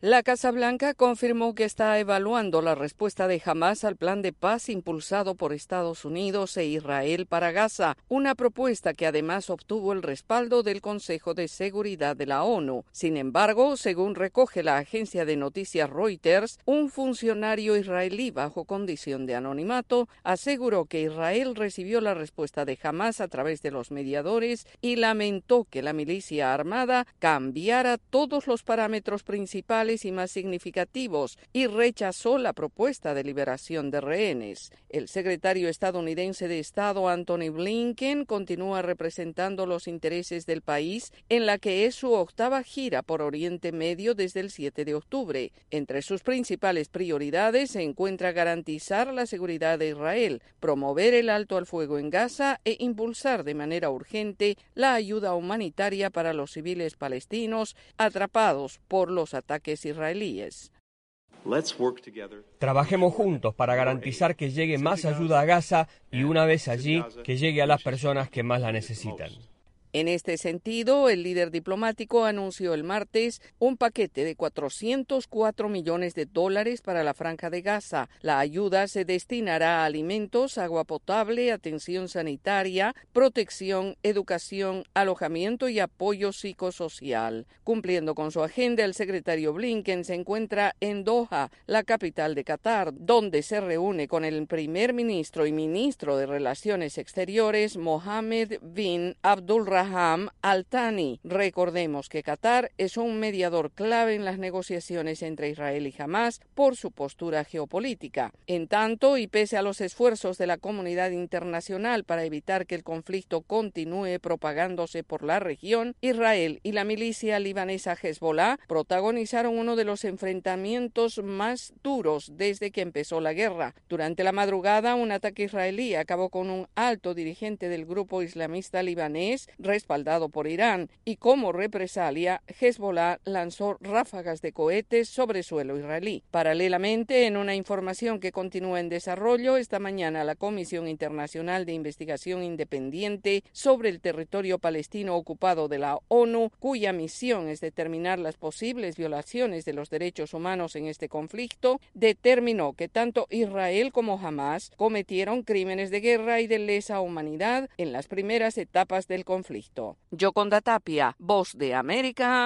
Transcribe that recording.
La Casa Blanca confirmó que está evaluando la respuesta de Hamás al plan de paz impulsado por Estados Unidos e Israel para Gaza, una propuesta que además obtuvo el respaldo del Consejo de Seguridad de la ONU. Sin embargo, según recoge la agencia de noticias Reuters, un funcionario israelí bajo condición de anonimato aseguró que Israel recibió la respuesta de Hamás a través de los mediadores y lamentó que la milicia armada cambiara todos los parámetros principales y más significativos y rechazó la propuesta de liberación de rehenes. El secretario estadounidense de Estado Antony Blinken continúa representando los intereses del país en la que es su octava gira por Oriente Medio desde el 7 de octubre. Entre sus principales prioridades se encuentra garantizar la seguridad de Israel, promover el alto al fuego en Gaza e impulsar de manera urgente la ayuda humanitaria para los civiles palestinos atrapados por los ataques israelíes. Trabajemos juntos para garantizar que llegue más ayuda a Gaza y una vez allí, que llegue a las personas que más la necesitan. En este sentido, el líder diplomático anunció el martes un paquete de $404 millones para la Franja de Gaza. La ayuda se destinará a alimentos, agua potable, atención sanitaria, protección, educación, alojamiento y apoyo psicosocial. Cumpliendo con su agenda, el secretario Blinken se encuentra en Doha, la capital de Qatar, donde se reúne con el primer ministro y ministro de Relaciones Exteriores, Mohammed bin Abdulrahman Al Thani. Recordemos que Qatar es un mediador clave en las negociaciones entre Israel y Hamás por su postura geopolítica. En tanto, y pese a los esfuerzos de la comunidad internacional para evitar que el conflicto continúe propagándose por la región, Israel y la milicia libanesa Hezbollah protagonizaron uno de los enfrentamientos más duros desde que empezó la guerra. Durante la madrugada, un ataque israelí acabó con un alto dirigente del grupo islamista libanés, respaldado por Irán, y como represalia, Hezbollah lanzó ráfagas de cohetes sobre suelo israelí. Paralelamente, en una información que continúa en desarrollo, esta mañana la Comisión Internacional de Investigación Independiente sobre el territorio palestino ocupado de la ONU, cuya misión es determinar las posibles violaciones de los derechos humanos en este conflicto, determinó que tanto Israel como Hamás cometieron crímenes de guerra y de lesa humanidad en las primeras etapas del conflicto. Yoconda Tapia, Voz de América.